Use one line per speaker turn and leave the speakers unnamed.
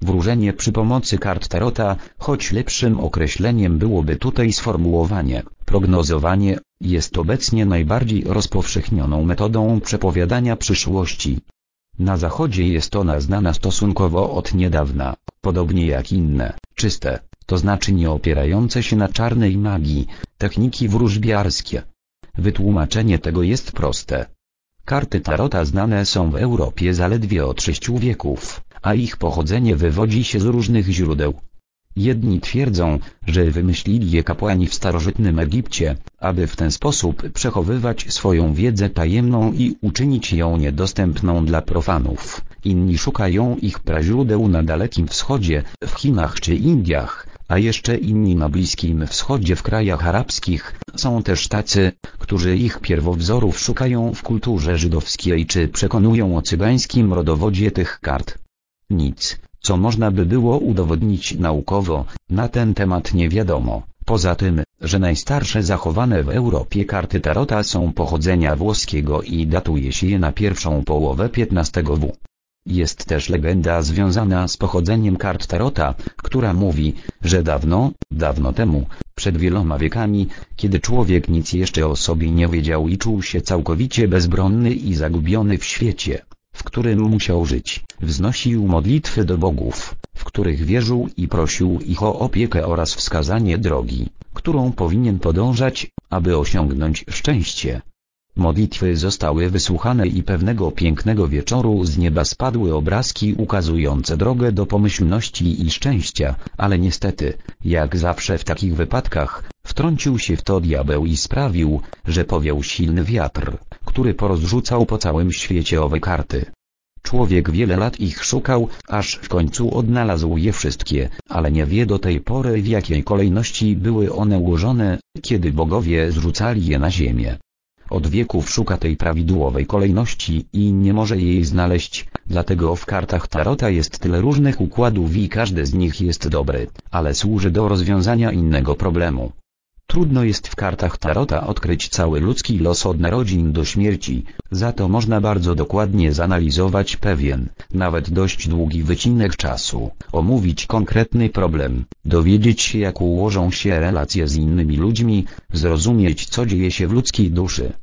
Wróżenie przy pomocy kart tarota, choć lepszym określeniem byłoby tutaj sformułowanie prognozowanie, jest obecnie najbardziej rozpowszechnioną metodą przepowiadania przyszłości. Na Zachodzie jest ona znana stosunkowo od niedawna, podobnie jak inne, czyste, to znaczy nie opierające się na czarnej magii, techniki wróżbiarskie. Wytłumaczenie tego jest proste. Karty tarota znane są w Europie zaledwie od 6 wieków, a ich pochodzenie wywodzi się z różnych źródeł. Jedni twierdzą, że wymyślili je kapłani w starożytnym Egipcie, aby w ten sposób przechowywać swoją wiedzę tajemną i uczynić ją niedostępną dla profanów. Inni szukają ich praźródeł na Dalekim Wschodzie, w Chinach czy Indiach, a jeszcze inni na Bliskim Wschodzie w krajach arabskich. Są też tacy, którzy ich pierwowzorów szukają w kulturze żydowskiej czy przekonują o cygańskim rodowodzie tych kart. Nic, co można by było udowodnić naukowo, na ten temat nie wiadomo, poza tym, że najstarsze zachowane w Europie karty tarota są pochodzenia włoskiego i datuje się je na pierwszą połowę XV w. Jest też legenda związana z pochodzeniem kart tarota, która mówi, że dawno, dawno temu, przed wieloma wiekami, kiedy człowiek nic jeszcze o sobie nie wiedział i czuł się całkowicie bezbronny i zagubiony w świecie, w którym musiał żyć, wznosił modlitwy do bogów, w których wierzył i prosił ich o opiekę oraz wskazanie drogi, którą powinien podążać, aby osiągnąć szczęście. Modlitwy zostały wysłuchane i pewnego pięknego wieczoru z nieba spadły obrazki ukazujące drogę do pomyślności i szczęścia, ale niestety, jak zawsze w takich wypadkach, wtrącił się w to diabeł i sprawił, że powiał silny wiatr, który porozrzucał po całym świecie owe karty. Człowiek wiele lat ich szukał, aż w końcu odnalazł je wszystkie, ale nie wie do tej pory, w jakiej kolejności były one ułożone, kiedy bogowie zrzucali je na ziemię. Od wieków szuka tej prawidłowej kolejności i nie może jej znaleźć, dlatego w kartach tarota jest tyle różnych układów i każdy z nich jest dobry, ale służy do rozwiązania innego problemu. Trudno jest w kartach tarota odkryć cały ludzki los od narodzin do śmierci, za to można bardzo dokładnie zanalizować pewien, nawet dość długi wycinek czasu, omówić konkretny problem, dowiedzieć się, jak ułożą się relacje z innymi ludźmi, zrozumieć, co dzieje się w ludzkiej duszy.